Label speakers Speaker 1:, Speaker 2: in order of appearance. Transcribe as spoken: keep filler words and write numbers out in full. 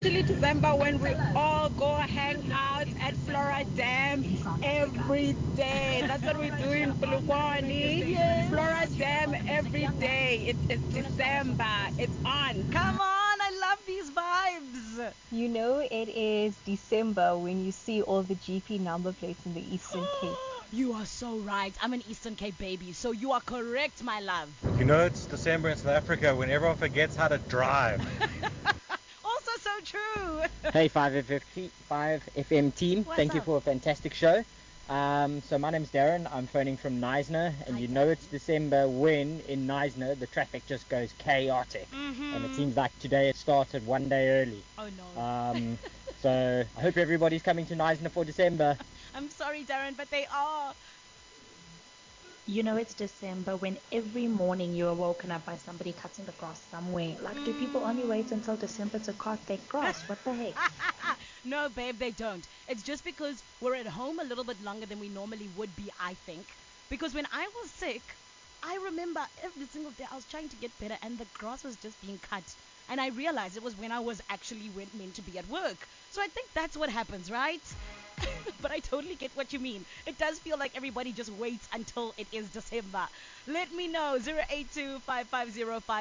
Speaker 1: Especially December when we all go hang out at Flora Dam every day. That's what we do in Polokwane.
Speaker 2: Yes.
Speaker 1: Flora Dam every day. It's, it's December. It's on.
Speaker 2: Come on, I love these vibes.
Speaker 3: You know it is December when you see all the G P number plates in the Eastern Cape.
Speaker 2: You are so right. I'm an Eastern Cape baby, so you are correct, my love.
Speaker 4: You know it's December in South Africa when everyone forgets how to drive.
Speaker 2: Also so true.
Speaker 5: Hey five F F, five F M team,
Speaker 2: What's
Speaker 5: thank you
Speaker 2: up?
Speaker 5: for a fantastic show. Um, so my name's Darren, I'm phoning from Knysna, and
Speaker 2: Hi,
Speaker 5: you know
Speaker 2: Darren.
Speaker 5: it's December when in Knysna the traffic just goes chaotic.
Speaker 2: Mhm.
Speaker 5: And it seems like today it started one day early.
Speaker 2: Oh no.
Speaker 5: Um, so I hope everybody's coming to Knysna for December.
Speaker 2: I'm sorry, Darren, but they are.
Speaker 6: You know it's December when every morning you are woken up by somebody cutting the grass somewhere. Like, do people only wait until December to cut their grass? What the heck?
Speaker 2: No, babe, they don't. It's just because we're at home a little bit longer than we normally would be, I think. Because when I was sick, I remember every single day I was trying to get better and the grass was just being cut. And I realized it was when I was actually went, meant to be at work. So I think that's what happens, right? But I totally get what you mean. It does feel like everybody just waits until it is December. Let me know. zero eight two five five zero five